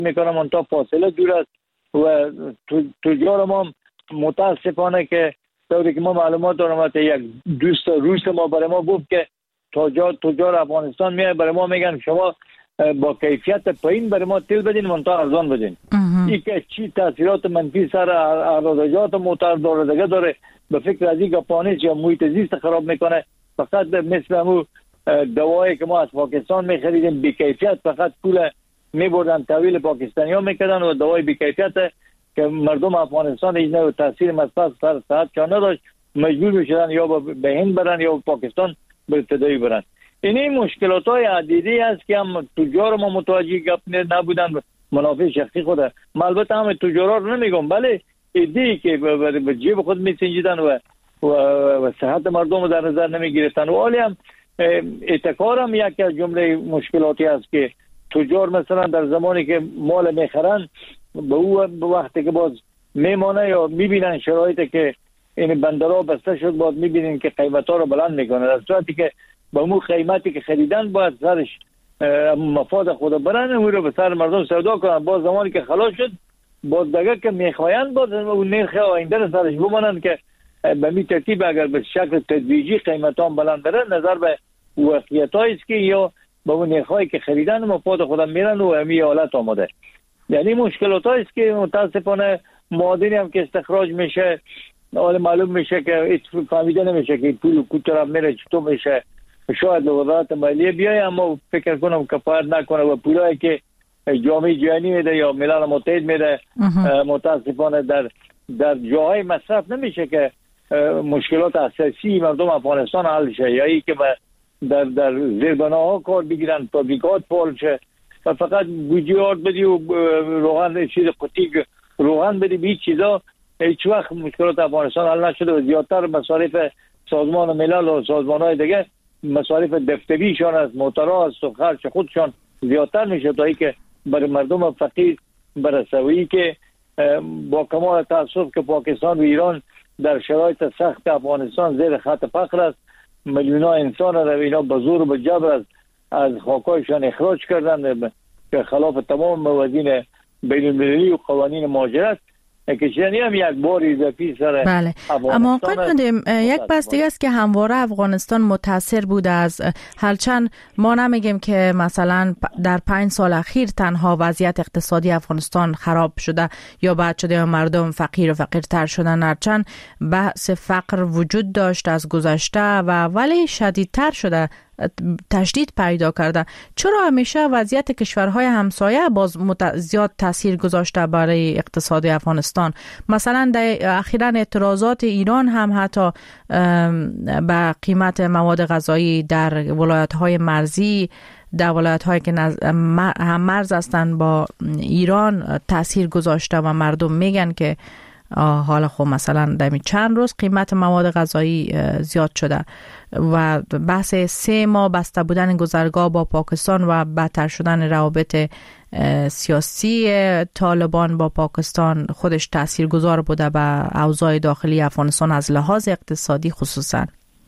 میکنم اون تا فاصله دور است و تجار ما متاسفانه که طوری که ما معلومات دارم یک دوست روس ما برای ما گفت که تجار افغانستان میاد برای ما میگن شما با کیفیت پایین برای ما تیل بدین منتها ارزان بدین. این که چی تاثیرات منفی سر اراضیات متعدد داره به فکر از این گپانیست یا محیط زیست خراب میکنه. فقط مثل همون دوایی که ما از پاکستان میخریدیم بی کیفیت فقط پول میبردن تحویل پاکستانی ها میکردن و دوای بی کیفیت که مردم افغانستان هیچ نوع تاثیر مثبت سر صحتشان نداشت مجبور میشدن یا به هند برن یا پاکستان به تداوی برن. این مشکلات های عدیدی است که هم تجار ما متوجه گپ نبودن منافع شخصی خوده. البته هم تجارا رو نمیگم بله ایدی که به جیب خود میسنجیدن و صحت مردم رو در نظر نمیگرفتن و حالی هم احتکار هم یکی از جمله مشکلاتی است که تجار مثلا در زمانی که مال میخرن به وقتی که باز میمانه یا میبینن شرایطی که این بندرها بسته شد باز میبینن که قیمتها رو بلند میکنه در صورتی که با اون قیمتی که خریدن باید سرش مفاد خود برن اون رو به سر مردم سودا کنن. باز زمانی که خلاص شد باز دیگه که میخواین باز اون نرخ آینده رو سرش بمانن که به می ترتیب اگر به شکل تدریجی قیمتها بلند بره نظر به واقعیتایی است که یا با اون نرخایی که خریدن مفاد خودم میرن و همین حالت آمده. یعنی مشکلاتایی است که متاسفانه معادنی هم که استخراج میشه حالا معلوم میشه که هیچ فهمیده نمیشه که پول کجا میره چطور میشه. شاید وزارت مالیه بیایه اما فکر کنم کفایت نکنه و پولایی که جامعه جهانی میده یا ملل متحد میده متاسفانه در جاهای مصرف نمیشه که مشکلات اساسی مردم افغانستان حل شه یا ای که در زیربناها کار بگیرن فابریکات فعال شه و فقط بودجه بدی و روغن چیز قطعی روغن بدی به هیچ چیزا هیچ وقت مشکلات افغانستان حل نشده و زیادتر مصارف سازمان ملل و سازمان‌های دیگه مصارف دفتریشان از موترها از خرج خودشان زیادتر میشه تا اینکه برای مردم فقیر برسوی که با کمال تاسف که پاکستان و ایران در شرایط سخت افغانستان زیر خط فقر است. میلیون‌ها انسان را اینا به زور و به جبر از خاکایشان اخراج کردند که خلاف تمام موازین بین‌المللی و قوانین مهاجرت که چنین هم یک بار اضافی سر بله. اما آقای مهندم یک بحث دیگه است که همواره افغانستان متاثر بوده از هرچند ما نمیگیم که مثلا در 5 سال اخیر تنها وضعیت اقتصادی افغانستان خراب شده یا بد شده یا مردم فقیر و فقیرتر شدن، هرچند بحث فقر وجود داشت از گذشته و ولی شدیدتر شده، تشدید پیدا کرده. چرا همیشه وضعیت کشورهای همسایه باز زیاد تاثیر گذاشته برای اقتصاد افغانستان؟ مثلا در اخیراً اعتراضات ایران هم حتی به قیمت مواد غذایی در ولایت‌های مرزی، در ولایت‌هایی که هم مرز هستند با ایران تاثیر گذاشته و مردم میگن که حالا خب مثلا در چند روز قیمت مواد غذایی زیاد شده و بحث 3 ماه بسته بودن گذرگاه با پاکستان و بدتر شدن روابط سیاسی طالبان با پاکستان خودش تاثیرگذار بوده به اوضاع داخلی افغانستان از لحاظ اقتصادی خصوصا.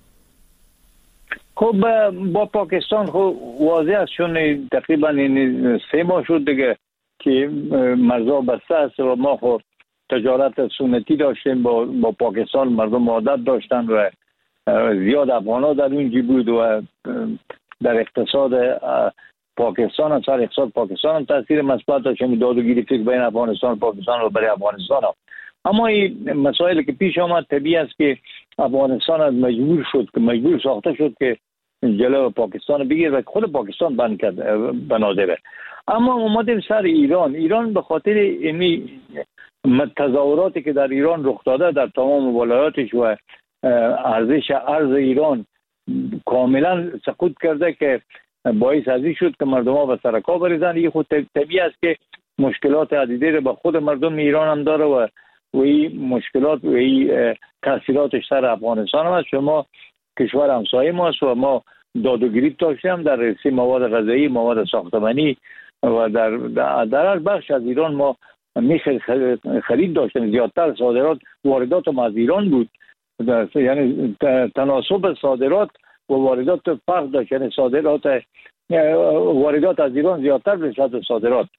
خب با پاکستان خب واضح است چون تقریبا این 3 ماه شد دیگه که مرزها بسته است و ما خب تجارت سنتی داشتیم با پاکستان، مردم عادت داشتن و زیاد افغانا در اونجا بود و در اقتصاد پاکستان هم سر اقتصاد پاکستان هم تاثیر مثبت داشت، داد و گیری فکر بین افغانستان و پاکستان و برای افغانستان هم. اما این مسائلی که پیش آمد طبیعی است که افغانستان از مجبور ساخته شد که جلو پاکستان بگیر و خود پاکستان بند کرد بنادره. اما اومدیم سر ایران به خاطر این تظاهراتی که در ایران رخ داده در تمام ولایاتش و ارزش ارز ایران کاملا سقوط کرده که باعث ازی شد که مردم ها به سرکا بریزن. این خود طبیعی است که مشکلات عدیده رو به خود مردم ایران هم داره و این مشکلات و این تاثیراتش سر افغانستان هم است. شما کشور همسایه ما است و ما داد و گریب داشتیم در رسی مواد غذایی، مواد ساختمانی و در هر بخش از ایران ما خرید داشتن. زیادتر صادرات واردات ما از ایران بود، یعنی تناسب صادرات و واردات فرق داشت، یعنی واردات از ایران زیادتر به نسبت صادرات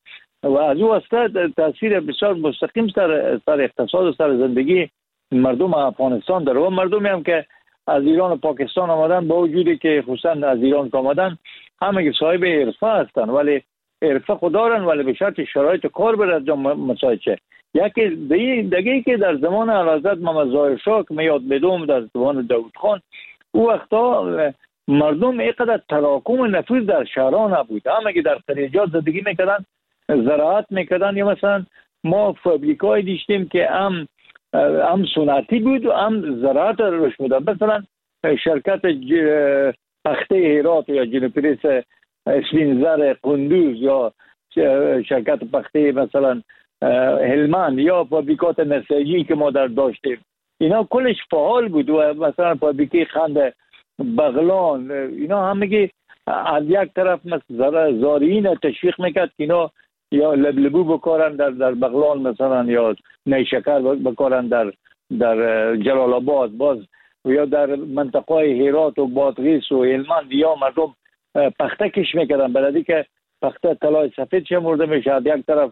و از او واسطه تاثیر بسیار مستقیم سر اقتصاد و سر زندگی مردم افغانستان داره. و مردمی هم که از ایران و پاکستان آمدن با وجودی که خصوصا از ایران که آمدن همه صاحب حرفه هستن، ولی حرفه خوددارن، ولی به شرط شرایط کار برد مساعد شه. یکی دیگه که در زمان اعلیحضرت محمد ظاهر شاه که میاد بدوم در زمان داود خان، او وقتا مردم اینقدر تراکم نفوذ در شهرها نبود، همه که در خلیجات زندگی میکردن، زراعت میکردن، یا مثلا ما فابریکای دیشتیم که هم سنتی بود و هم زراعت روش میداد. مثلا شرکت پخته هرات یا جنوپریس اسفینزر قندوز یا شرکت پخته مثلا هلمند یا فابریکات نسیجی که ما در داشتیم، اینا کلش فعال بود. و مثلا فابریکه خند بغلان، اینا همگی از یک طرف مثلا زارعین تشویق میکرد که اینا یا لبلبو بکارن در بغلان مثلا، یا نیشکر بکارن در جلال آباد باز، یا در منطقه هرات و بادغیس و هلمند یا مردم پخته کش میکردن، بلدی که پخته طلای سفید شمرده میشه. یک طرف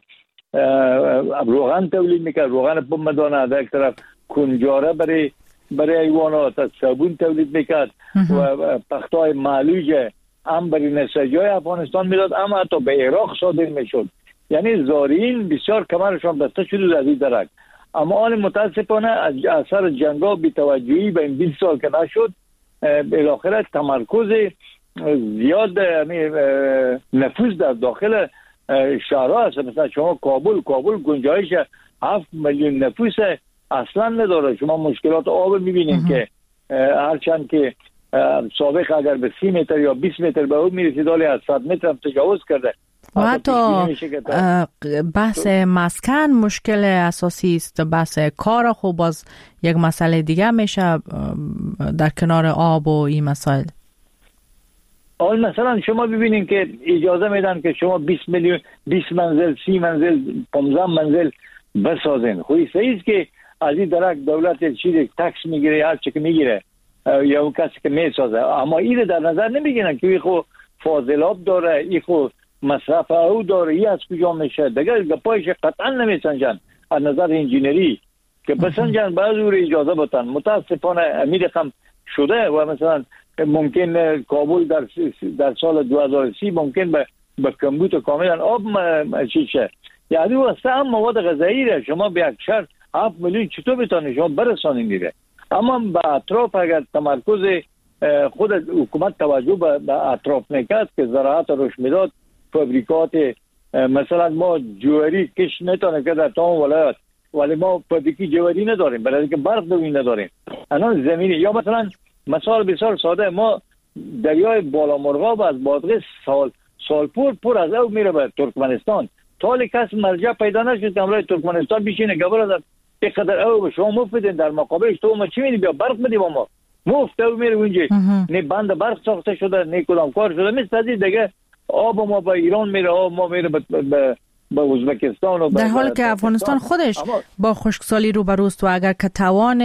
روغن تولید میکرد، روغن پمدانه، از یک طرف کنجاره برای حیوانات، صابون تولید میکرد و پختای معلوج هم برای نساجای افغانستان میداد، اما حتی به عراق صادر میشد. یعنی زارعین بسیار کمرشان بسته شده از این درک. اما آن متاسفانه از اثر جنگا بی‌توجهی به این 20 سال که نشد، بالاخره تمرکز زیاد نفوذ در داخل شهرها هست. مثلا شما کابل گنجایش 7 میلیون نفوس اصلا نداره. شما مشکلات آب میبینید که هرچند که سابق اگر به 30 متر یا 20 متر به اون میرسید، حالی از 100 متر هم تجاوز کرده. و حتی بحث مسکن مشکل اساسی است. بحث کار خوب باز یک مسئله دیگه میشه در کنار آب و این مسائل. مثلا شما ببینید که اجازه میدن که شما 20 منزل 30 منزل 15 منزل بسازین. خوی صحیح است که از این درک دولت چیزی تکس میگیره، هر چی که میگیره یا اون کسی که میسازه، اما این در نظر نمیگیرن که این خو فاضلاب داره، این خو مصرف او داره، این از کجا میشه. دیگه گپایش قطعا نمیسنجن از نظر انجینری که بسنجن بعض او اجازه بتن. متاسفانه امید هم شده و مثلا ممکن کابل در سال 2030 ممکن به کمبود کاملا آب چیشه. یعنی واسه هم مواد غذایی را شما به یک شهر 7 میلیون چطور بتانید شما برسانید میره. اما به اطراف اگر تمرکز خود حکومت توجه به اطراف میکرد که زراعت روش میداد، فابریکات مثلا ما جواری کش نتانه که در تمام ولایت، ولی ما فابریکی جواری نداریم برای که برق دوی نداریم. الان زمینی یا مثلا مثال بسیار ساده، ما دریای بالا مرغاب از بادغیس سال پر از او میره به ترکمنستان. تا کس مرجع پیدا نشد که امروز ترکمنستان بیشینه گبر از اینقدر او به شما مفت بدین، در مقابلش تو ما چی میدی؟ بیا برق بدیم ما مفت او میره اونجا. نه بند برق ساخته شده، نه کدام کار شده. مثل از دیگه آب ما به ایران میره، آب ما میره به ازبکستان و در حالی که افغانستان خودش با خشکسالی روبروست و اگر که توان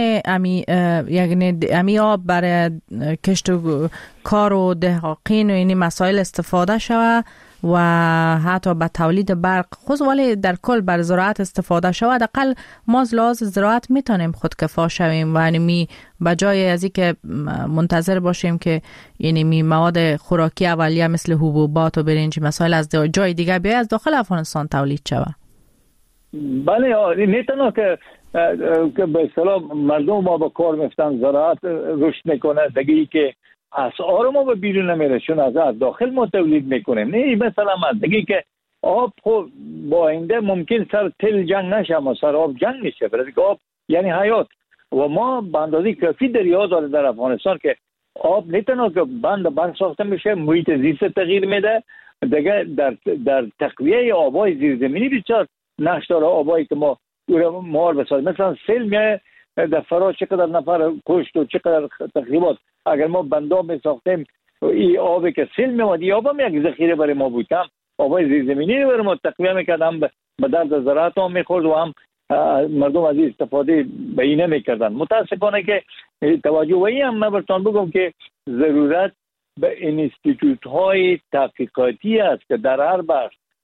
امی آب برای کشت و کار و دهقین و اینی مسائل استفاده شود و حتی به تولید برق خود، ولی در کل بر زراعت استفاده شود، حداقل ما از لحاظ زراعت میتونیم خودکفا شویم و یعنی به جای از اینکه منتظر باشیم که یعنی مواد خوراکی اولیه مثل حبوبات و برنج مسائل از جای دیگه بیاید، از داخل افغانستان تولید شود. بله، نه تنها که به اصطلاح مردم ما با کار میفتن، زراعت رشد میکنه، دیگه که اسعار ما به بیرون نمیره، چون از داخل ما تولید میکنیم. نه مثلا دیگه که آب خب با آینده ممکن سر تل جنگ نشه، اما سر آب جنگ میشه، برای که آب یعنی حیات. و ما به اندازه کافی دریا داره در افغانستان که آب نه تنها که بند برق ساخته میشه، محیط زیست تغییر میده، دیگه در تقویه آبای زیرزمینی بسیار نقش داره. آبایی که ما مار بسازیم، مثلا سیل میه در فرا چقدر نفر کشت و چقدر تخریبات. اگر ما بندا می ساختیم، این آبی که سیل میومد، این آب هم یک ذخیره برای ما بود، هم آبای زیرزمینی برای ما تقویه میکرد، هم به درد زراعت هم میخورد و هم مردم از این استفاده به اینه میکردن. متاسفانه که توجه و این هم من برتان بگم که ضرورت به انستیتوت های تحقیقاتی است که در هر بخش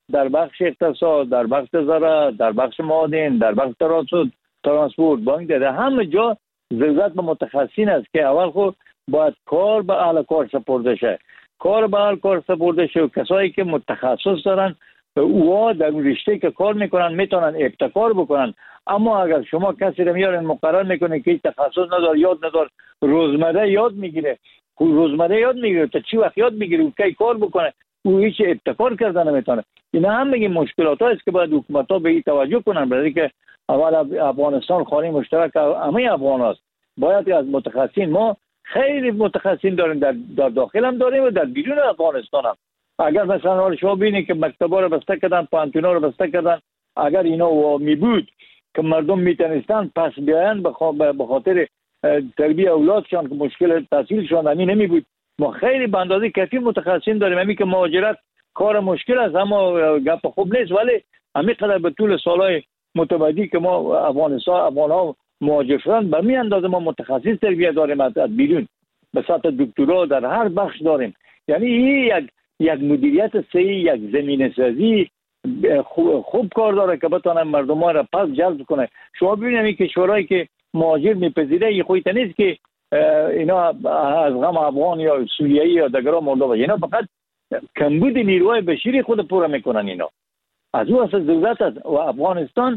در بخش اقتصاد، در بخش زراعت، در بخش معادن، در بخش ترانسپورت، بانک ده همه جا ضرورت به متخصصین است که اول خود باید کار به اهل کار سپرده شه. کار به اهل کار سپرده شه و کسایی که متخصص دارن اوها در رشته که کار میکنن میتونن ابتکار بکنن. اما اگر شما کسی رو میارین مقرر میکنه که تخصص نداره، یاد نداره، روزمره یاد میگیره، تا چی وقت یاد میگیره و کی کار بکنه، او هیچ ابتکار کردن نمیتونه. اینا هم میگیم مشکلات است که باید حکومت ها به این توجه کنن، برای که اول افغانستان خانه مشترک همه افغان است. باید از متخصصین، ما خیلی متخصصین داریم در داخل هم داریم و در بیرون افغانستان هم. اگر مثلا شما ببینید که مکتبا رو بسته کردن، پانتونا رو بسته کردن، اگر اینا می بود که مردم میتونستن پس بیاین به خاطر تربیت اولادشان که مشکل تحصیلشان همین نمی بود. ما خیلی به اندازه کافی متخصصین داریم. همین که مهاجرت کار مشکل است، اما گپ خوب نیست، ولی همین قدر به طول سالهای متمدی که ما افغان‌ها مهاجر شدن، به می اندازه ما متخصص تربیت داریم از بیرون، به سطح دکترا در هر بخش داریم. یعنی این یک مدیریت صحیح، یک زمینه سازی خوب کار داره که بتونه مردم ها را پس جلب کنه. شما ببینید که کشورهایی که مهاجر میپذیره این خودت نیست که اینا از غم افغان یا سوریایی یا دیگر مرده باشه، اینا فقط کمبود نیروی بشری خود پوره میکنن. اینا از او اصلا ضرورت است. و افغانستان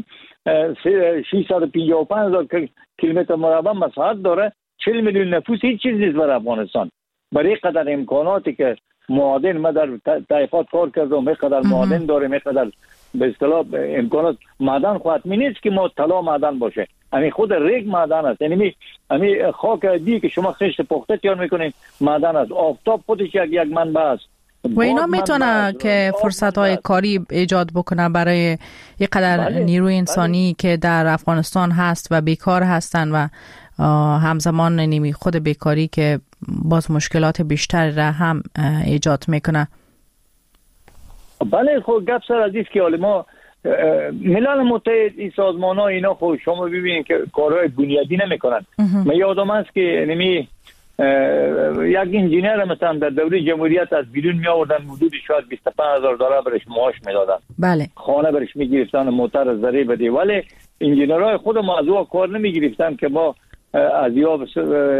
655,000 کیلومتر مربع مساحت داره، 40 میلیون نفوس هیچ چیز نیست برای افغانستان. برای قدر امکاناتی که معادن، ما در تحقیقات کار کردم، میقدر معادن داره، میقدر به اصطلاح امکانات معدن خود می نیست که ما طلا معدن باشه، همین خود ریگ معدن است. یعنی همین خاک دی که شما خشت پخته تیار میکنین معدن است. آفتاب خودش یک منبع است و اینا میتونه که فرصت های کاری ایجاد بکنه برای یک قدر نیروی انسانی که در افغانستان هست و بیکار هستن و همزمان نیمی خود بیکاری که باز مشکلات بیشتر را هم ایجاد میکنه. بله خب گپ سر از است که ما ملل متحد این سازمان ها اینا خود شما ببینید که کارهای بنیادی نمیکنن. من یادم است که نمی یک انجینیر مثلا در دوره جمهوریت از بیرون می آوردن، حدود شاید $25,000 برش معاش میدادن. بله. خانه برش میگرفتن، موتر زری بده، ولی انجینرهای خود ما از او کار نمیگرفتن که ما از یا به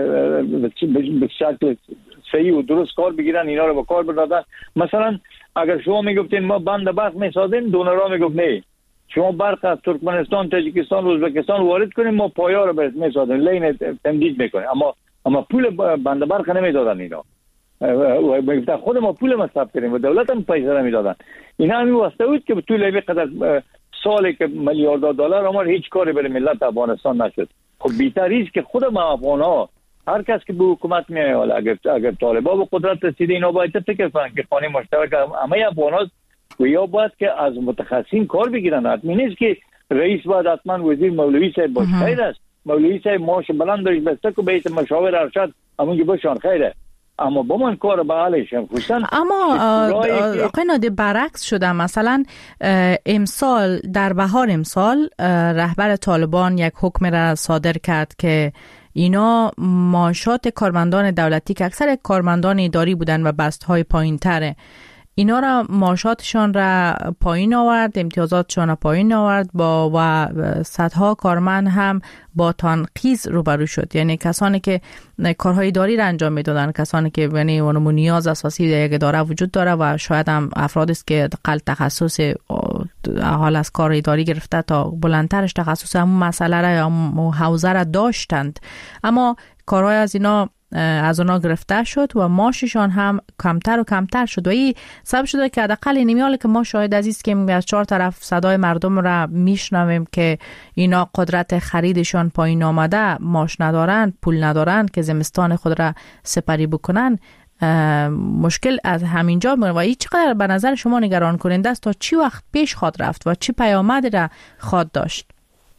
شکل صحیح و درست کار بگیرن، اینا رو با کار بردادن. مثلا اگر شما میگفتین ما بند برق میسازیم، دونرها میگفت نه، شما برق از ترکمنستان، تاجیکستان، ازبکستان وارد کنیم، ما پایا رو برات میسازیم، لین تمدید میکنیم، اما پول بند برق نمیدادن اینا. و میگفتن خود ما پول مصرف کنیم و دولت هم پیسه نمیدادن. اینا همین واسطه بود که طول این قدر سالی که میلیاردها دلار امر هیچ کاری برای ملت افغانستان نشد. خب بی‌تر است که خود ما افغان‌ها هر کس که به حکومت میاد، اگر طالبا به قدرت رسیده، اینا باید فکر کنن که خانه مشترک همه افغان‌ها و یا باید که از متخصصین کار بگیرن. حتمی نیست که رئیس باید حتما وزیر مولوی صاحب باشه. خیر است مولوی صاحب معاش بلند داشت بسته که بیت مشاور ارشد همونجا باشن، خیره، اما با من کار به حالشم خوشن. اما آقای نادی برعکس شده. مثلا امسال در بهار امسال رهبر طالبان یک حکم را صادر کرد که اینا معاشات کارمندان دولتی که اکثر کارمندان اداری بودن و بستهای پایین تره، اینا را معاشاتشان را پایین آورد، امتیازاتشان را پایین آورد و صدها کارمند هم با تنقیض روبرو شد. یعنی کسانی که کارهای اداری را انجام میدادن، کسانی که یعنی اونم نیاز اساسی در یک اداره وجود داره و شاید هم افرادی است که قل تخصص حال از کار اداری گرفته تا بلندترش تخصص همون مسئله را یا حوزه را داشتند، اما کارهای از اونا گرفته شد و معاششان هم کمتر و کمتر شد و این سبب شده که حداقل این میاله که ما شاهد عزیز که از 4 طرف صدای مردم را میشنویم که اینا قدرت خریدشان پایین آمده، معاش ندارن، پول ندارن که زمستان خود را سپری بکنن. مشکل از همینجا و این چقدر به نظر شما نگران کننده است؟ تا چی وقت پیش خواد رفت و چی پیامدی را خواد داشت؟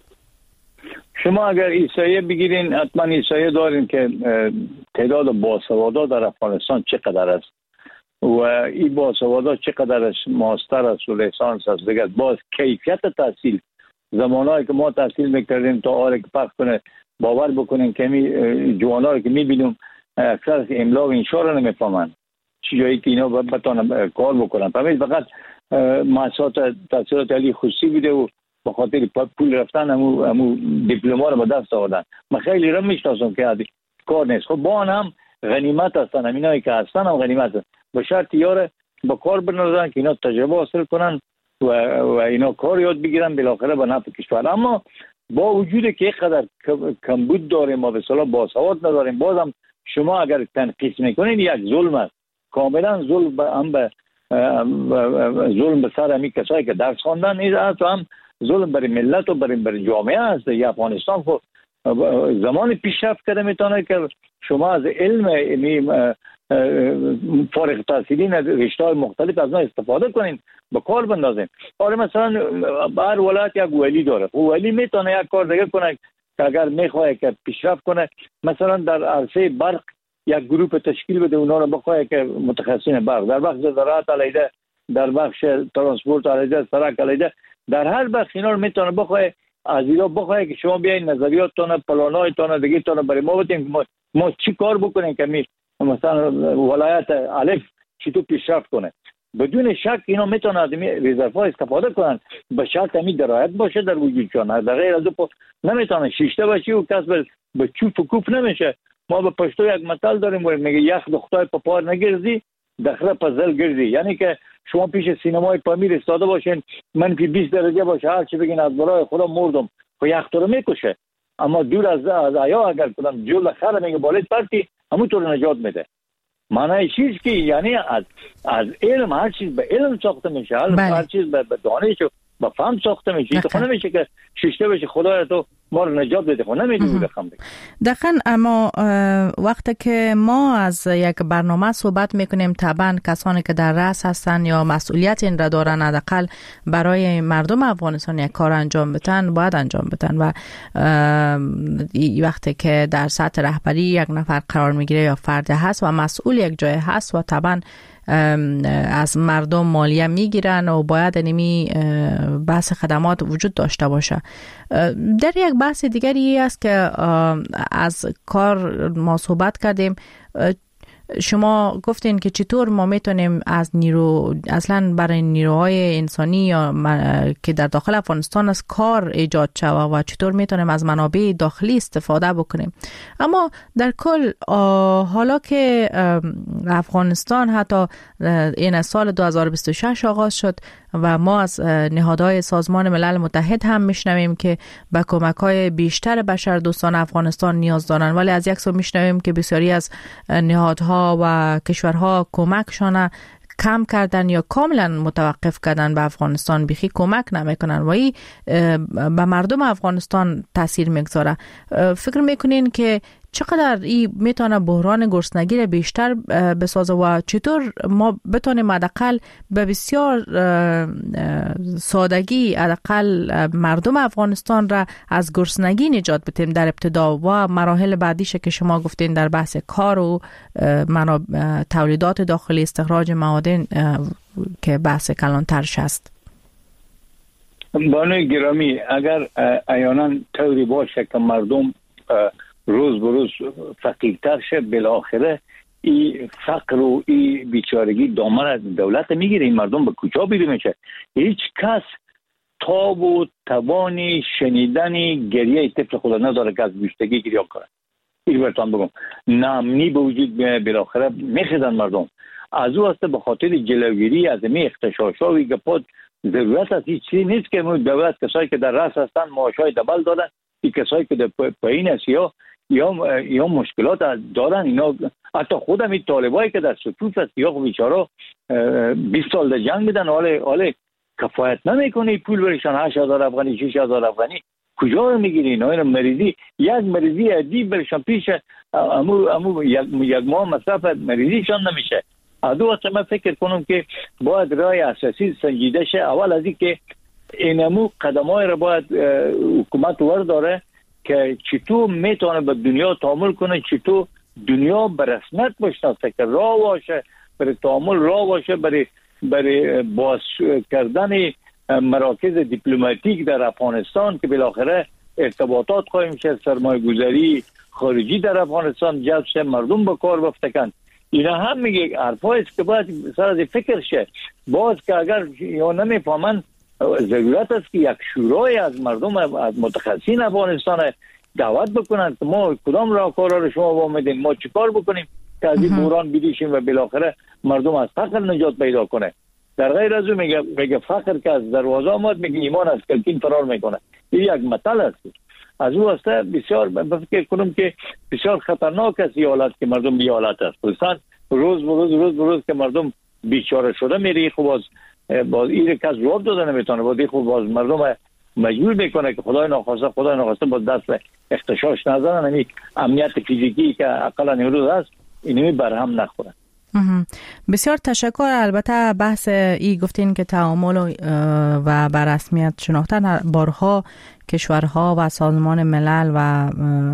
شما اگر ایسایه بگیرین، حتما ایسایه دارین که تعداد باسوادا در افغانستان چقدر است و این باسوادا چقدر است، ماستر است و لیسانس است. دیگه باز کیفیت تحصیل، زمانهایی که ما تحصیل میکردیم تا آره که پخ کنه، باور بکنین که جوانا رو که میبینیم اکثر املا و انشا رو نمیفهمن، چی جایی که اینا بتانن کار بکنن. فقط مؤسسات تحصیلات عالی خصوصی بوده و به خاطر پول رفتن همو دیپلم‌ها رو به دست آوردن. من خیلی رو میشناسم که کار نیست. خب با هم غنیمت هستن، همینایی که هستن هم غنیمت هستن. به شرط یاره با کار بنازن که اینا تجربه حاصل کنن و اینا کار یاد بگیرن، بالاخره به نفع کشور. اما با وجود که اینقدر کمبود داریم ما به اصطلاح باسواد نداریم، بازم شما اگر تنقیح میکنین یک ظلم است، کاملا ظلم هم به ظلم به سر همین کسایی که درس خواندن نیست، و هم ظلم برای ملت و برای جامعه است. یا افغانستان خب زمان پیشرفت کرده میتونه که شما از علم فارغ التحصیلین از رشته‌های مختلف از اون استفاده کنین، به کار بندازین. آره مثلا هر ولایت یک ولی داره، ولی میتونه یک کار دیگه کنه که اگر میخواد که پیشرفت کنه، مثلا در عرصه برق یک گروه تشکیل بده، اونا رو بخواد که متخصصین برق در بخش زراعت علیده، در بخش ترانسپورت علیده، سرک علیده، در هر بخش اینا رو میتونه بخواد از اینا بخواد که شما بیاین نظریاتتون، پلانایتون دیگه تون برای ما بدین، ما چی کار بکنیم که مثلا ولایت الف چطور پیشرفت کنه. بدون شک اینا میتونن از رزروها استفاده کنن، به شرط همین درایت باشه در وجودشون. در غیر از اون نمیتونه شیشته باشه و کس به چوب و کوف نمیشه. ما به پشتو یک مثال داریم و میگه یخ دختای پار نگرزی دخره پزل گرزی، یعنی که شما پیش سینمای پامیر استاده باشین، منفی 20 درجه باشه، هر چی بگین از برای خدا مردم، خب یخ تو رو میکشه. اما دور از آیا اگر کدام جل خر میگه بالای پرتی همونطور نجات میده. معنی چیز که یعنی از علم هر چیز به علم ساخته میشه، هر چیز به دانش و به فهم ساخته میشه. تو نمیشه که شیشته بشه خدایا تو ما رو نجات بده، خب نمیدونی رقم بگی. دقیقاً. اما وقتی که ما از یک برنامه صحبت میکنیم، طبعا کسانی که در رأس هستن یا مسئولیت این را دارن حداقل برای مردم افغانستان یک کار انجام بدن، باید انجام بدن. و وقتی که در سطح رهبری یک نفر قرار میگیره یا فرد هست و مسئول یک جای هست و طبعا از مردم مالیه میگیرن و باید اینمی بحث خدمات وجود داشته باشه. در یک بحث دیگری است که از کار ما صحبت کردیم، شما گفتین که چطور ما میتونیم از نیرو اصلا برای نیروهای انسانی یا که در داخل افغانستان از کار ایجاد شود و چطور میتونیم از منابع داخلی استفاده بکنیم. اما در کل حالا که افغانستان حتی این سال 2026 آغاز شد و ما از نهادهای سازمان ملل متحد هم میشنویم که به کمک‌های بیشتر بشردوستان افغانستان نیاز دارن، ولی از یک سو میشنویم که بسیاری از نهادها و کشورها کمکشان کم کردن یا کاملا متوقف کردن به افغانستان، بیخی کمک نمیکنن و این به مردم افغانستان تاثیر میگذاره. فکر میکنین که چقدر این میتونه بحران گرسنگی را بیشتر بسازه و چطور ما بتونیم حداقل به بسیار سادگی حداقل مردم افغانستان را از گرسنگی نجات بدیم در ابتدا و مراحل بعدیش که شما گفتین در بحث کار و تولیدات داخلی، استخراج معادن که بحث کلانترش است. بانوی گرامی، اگر احیانا طوری باشه که مردم روز به روز فقیرتر شه، بالاخره این فقر و این بیچارگی دامن از دولت میگیره. این مردم به کجا بیرون میشه؟ هیچ کس تاب و توانی شنیدنی گریه طفل خدا نداره که از گشتگی گریه کنه. این براتون بگم، نامنی به وجود بالاخره میخیزن مردم. از او هسته به خاطر جلوگیری از می اختشاشاوی که پاد ضرورت از هیچ چیزی نیست که دولت کسایی که در رأس هستن معاشای دبل دادن، این کسایی که در پایین است یا مشکلات دارن، اینا حتی خودم این طالبایی که در صفوف است یا بیچاره 20 سال در جنگ بدن، حالا کفایت نمیکنه پول برشان 8000 افغانی 6000 افغانی کجا رو میگیری؟ اینا مریضی، یک مریضی عادی برشان پیش امو یک ماه مصرف مریضیشان نمیشه. از دو وقت من فکر کنم که باید رای اساسی سنجیده شه. اول از این که اینمو قدمای رو باید حکومت ورداره که چطور میتونه به دنیا تعامل کنه، چطور دنیا به رسمیت بشناسه که راه باشه برای تعامل، راه باشه برای باز کردن مراکز دیپلماتیک در افغانستان که بالاخره ارتباطات خواهیم شد، سرمایه گذاری خارجی در افغانستان جذب شه، مردم به کار بفتکن. اینا هم میگه حرفایی است که باید سر از فکر شه. باز که اگر یا نمیفهمن ضرورت است که یک شورای از مردم، از متخصصین افغانستان دعوت بکنن که ما کدام راهکارا رو شما وامیدین، ما چیکار بکنیم که از این بحران بیدیشیم و بالاخره مردم از فقر نجات پیدا کنه. در غیر از اون میگه فقر که از دروازه آمد، میگه ایمان از کلکین فرار میکنه. این یک مطلب است. از او واسطه بسیار فکر کنم که بسیار خطرناک است حالت که مردم بی حالت است. خصوصا روز به روز که مردم بیچاره شده میری، خب باز این کس جواب داده نمیتونه، باز مردم مجبور میکنه که خدای ناخواسته با دست اختشاش نزنن، همین امنیت فیزیکی که اقلا نیروز هست اینمی برهم نخوره. بسیار تشکر. البته بحث ای گفتین که تعامل و بر رسمیت شناختن بارها کشورها و سازمان ملل و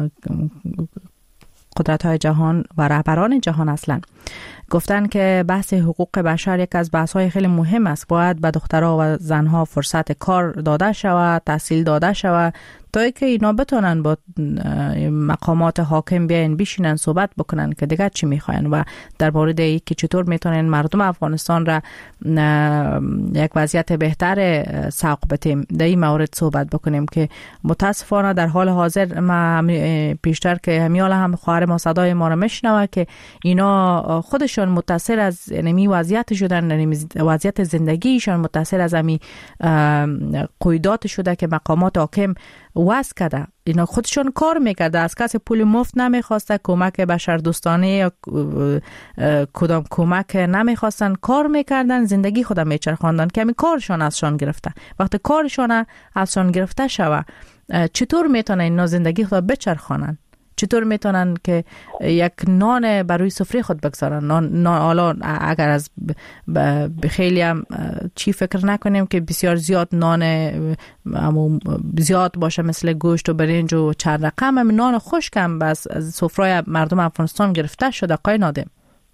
قدرت‌های جهان و رهبران جهان اصلا گفتن که بحث حقوق بشر یک از بحث‌های خیلی مهم است. باید به دخترها و زنها فرصت کار داده شود، تحصیل داده شود تا که اینا بتونن با مقامات حاکم بیاین بشینن صحبت بکنن که دیگه چی میخواین و در مورد ای که چطور میتونن مردم افغانستان را یک وضعیت بهتر سوق بدیم. در این مورد صحبت بکنیم که متاسفانه در حال حاضر ما پیشتر که همیال هم خواهر ما صدای ما را میشنوه که اینا خودشون متاثر از نمی وضعیت شدن، وضعیت زندگیشون متاثر از امی قیودات شده که مقامات حاکم وضع کرده. اینا خودشون کار میکرده، از کسی پول مفت نمیخواسته، کمک بشردوستانه یا کدام کمک نمیخواستن، کار میکردن، زندگی خودم میچرخاندن که همین کارشون ازشان گرفته. وقتی کارشون ازشان گرفته شوه چطور میتونن اینا زندگی خود بچرخانن؟ چطور میتونن که یک نان بروی سفره خود بگذارن؟ نان حالا اگر از خیلی هم چی فکر نکنیم که بسیار زیاد نان زیاد باشه مثل گوشت و برنج و چند رقم، هم نان خشک هم از سفره مردم افغانستان گرفته شده. آقای نادم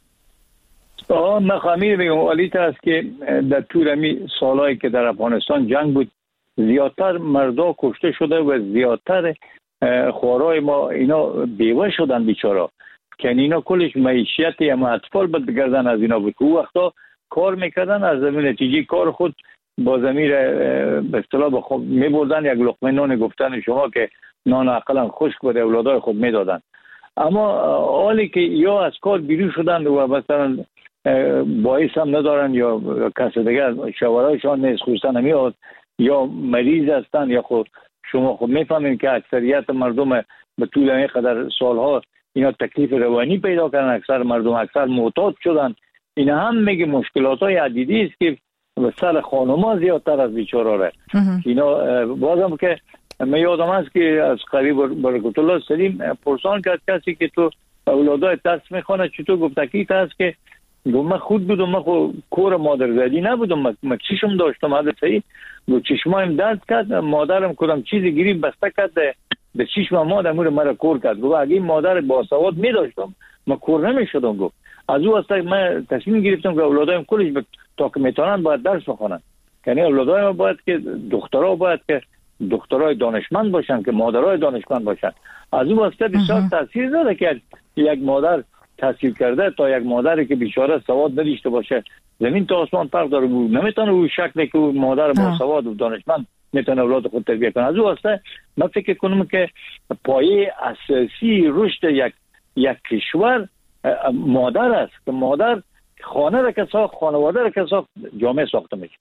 من خمیر میگم والیت است که در طول امی سالهایی که در افغانستان جنگ بود زیادتر مردا کشته شده و زیادتر خوارای ما اینا بیوه شدن بیچارا، که اینا کلش معیشت یا اطفال بگردن از اینا بود. او وقتا کار میکردن، از زمین نتیجه کار خود با زمیر به اصطلاح به خود میبردن، یک لقمه نان گفتن شما که نان اقلا خشک بود اولادای خود میدادن. اما حالی که یا از کار بیرون شدن و مثلا باعث هم ندارن یا کس دیگر شوهرایشان نیست خصوصا نمیاد یا مریض هستن یا خود شما خود میفهمین که اکثریت مردم به طول این قدر سالها اینا تکلیف روانی پیدا کردن، اکثر مردم اکثر معتاد شدن. اینا هم میگه مشکلات های عدیدی است که به سر خانوما زیادتر از بیچاره ره. اینا بازم که من یادم است که از قریب برکت الله سلیم پرسان کرد کسی که تو اولادای درس میخونه چطور؟ گفت کی هست که من خود بودم، من خود کور مادر زدی نبودم، من چشم داشتم هدفی و چشمایم درد کرد، مادرم کدام چیزی گیریم بسته کرد به چشم مادر مرا کور کرد. گفت اگه مادر باسواد می داشتم من کور نمی شدم. گفت از او واسه من تصمیم گرفتم که اولادایم کلش تا که میتونن باید درس بخونن، یعنی اولادایم باید که دخترها باید که دخترای دانشمند باشن که مادرای دانشمند باشن. از او واسه بسیار تاثیر داره که یک مادر تحصیل کرده تا یک مادری که بیچاره سواد نداشته باشه. زمین تا آسمان فرق داره. نمیتونه او شکلی که مادر با سواد و دانشمند میتونه اولاد خود تربیت کنه. از او واسه من فکر کنم که پایه اساسی رشد یک کشور مادر است که مادر خانه را که ساخت، خانواده را که ساخت، جامعه ساخته میشه.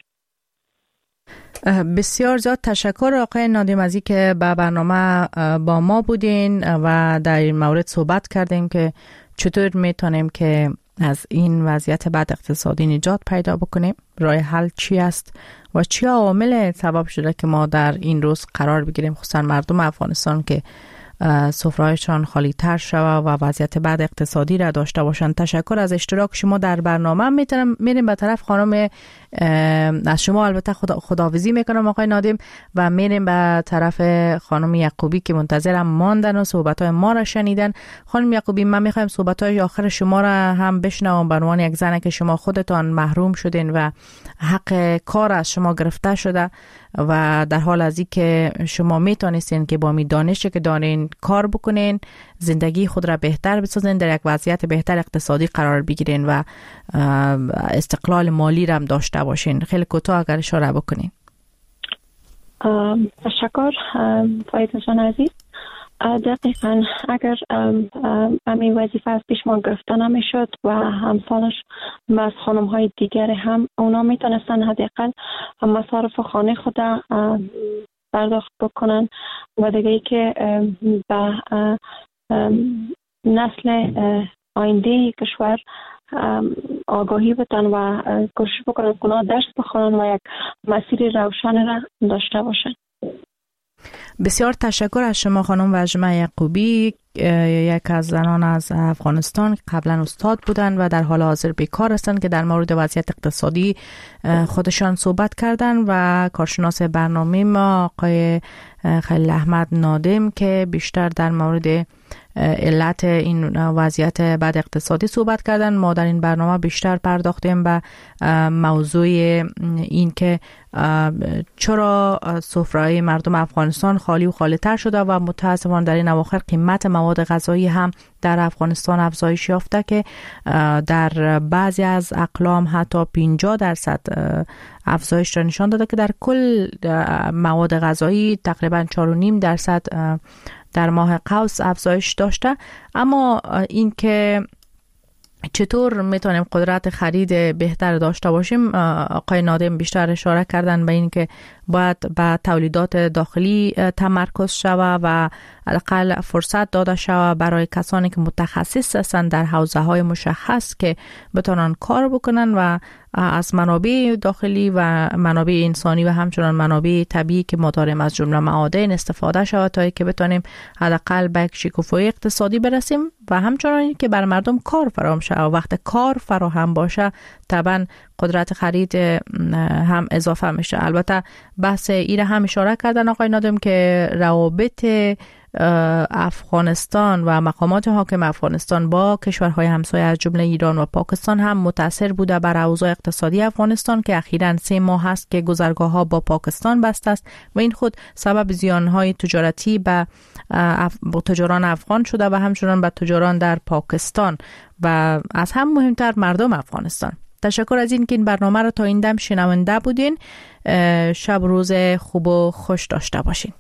بسیار زیاد تشکر آقای نادم از اینکه به برنامه با ما بودین و در این مورد صحبت کردیم که چطور میتونیم که از این وضعیت بد اقتصادی نجات پیدا بکنیم، راه حل چی است و چی عوامل سبب شده که ما در این روز قرار بگیریم، خصوصا مردم افغانستان که سفرهایشان خالی تر شود و وضعیت بد اقتصادی را داشته باشند. تشکر از اشتراک شما در برنامه. میریم به طرف خانم از شما البته خداحافظی میکنم آقای نادم و میریم به طرف خانم یعقوبی که منتظرم ماندن و صحبت‌های ما را شنیدن. خانم یعقوبی، من میخوایم صحبت‌های آخر شما را هم بشنوم به عنوان یک زن که شما خودتان محروم شدین و حق کار از شما گرفته شده و در حال از این که شما میتونستین که با می دانشی که دارین کار بکنین، زندگی خود را بهتر بسازین، در یک وضعیت بهتر اقتصادی قرار بگیرین و استقلال مالی را هم داشته باشین. خیلی کوتاه اگر اشاره بکنین. تشکر فایده جان عزیز. دقیقاً اگر همین وظیفه از پیش ما گرفته نمیشد و همسالش از خانم های دیگر هم اونا میتونستن حداقل مصارف خانه خود پرداخت بکنن و دیگه ای که به نسل آینده کشور آگاهی بدن و کوشش بکنن اونا درس بخونن و یک مسیر روشن را داشته باشن. بسیار تشکر از شما خانم وجمه یعقوبی، یک از زنان از افغانستان که قبلا استاد بودن و در حال حاضر بیکار هستند که در مورد وضعیت اقتصادی خودشان صحبت کردن، و کارشناس برنامه ما آقای خلیل احمد نادم که بیشتر در مورد علت این وضعیت بد اقتصادی صحبت کردن. ما در این برنامه بیشتر پرداختیم به موضوع این که چرا سفره‌های مردم افغانستان خالی و خالی تر شده و متاسفانه در این اواخر قیمت مواد غذایی هم در افغانستان افزایش یافته که در بعضی از اقلام حتی 50% افزایش را نشان داده که در کل مواد غذایی تقریبا 4.5% در ماه قوس افزایش داشته. اما این که چطور میتونیم قدرت خرید بهتر داشته باشیم، آقای نادم بیشتر اشاره کردن به این که باید به تولیدات داخلی تمرکز شوه و حداقل فرصت داده شوه برای کسانی که متخصص هستند در حوزه های مشخص که بتونن کار بکنن و از منابع داخلی و منابع انسانی و همچنان منابع طبیعی که ما داریم از جمله معادن استفاده شود تا که بتونیم حداقل به یک شکوفایی اقتصادی برسیم و همچنان که بر مردم کار فراهم شود. وقت کار فراهم باشه طبعا قدرت خرید هم اضافه میشه. البته بحث ایره هم اشاره کردن آقای نادم که روابط افغانستان و مقامات حاکم افغانستان با کشورهای همسایه از جمله ایران و پاکستان هم متاثر بوده بر اوضاع اقتصادی افغانستان که اخیراً 3 ماه است که گذرگاه ها با پاکستان بسته است و این خود سبب زیانهای تجارتی به تجاران افغان شده و همچنان به تجاران در پاکستان و از هم مهمتر مردم افغانستان. تشکر از این که این برنامه را تا این دم شنونده بودین. شب روز خوب و خوش داشته باشین.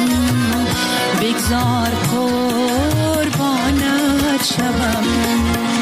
بگذار قربانت شوم